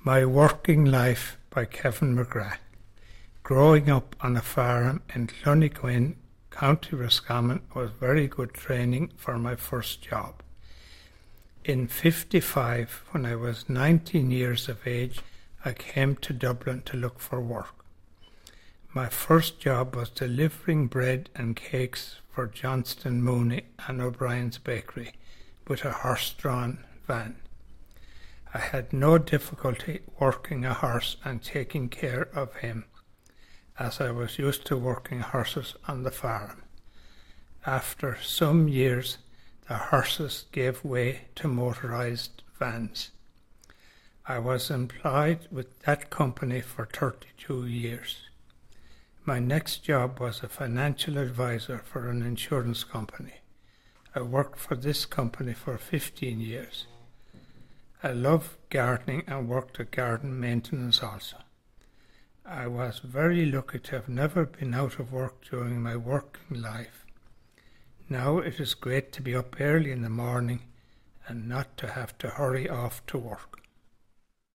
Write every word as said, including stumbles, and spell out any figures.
My Working Life by Kevin McGrath. Growing up on a farm in Clonigwin, County Roscommon was very good training for my first job. In fifty-five, when I was nineteen years of age, I came to Dublin to look for work. My first job was delivering bread and cakes for Johnston Mooney and O'Brien's Bakery with a horse-drawn van. I had no difficulty working a horse and taking care of him, as I was used to working horses on the farm. After some years, the horses gave way to motorised vans. I was employed with that company for thirty-two years. My next job was a financial advisor for an insurance company. I worked for this company for fifteen years. I love gardening and worked at garden maintenance also. I was very lucky to have never been out of work during my working life. Now it is great to be up early in the morning and not to have to hurry off to work.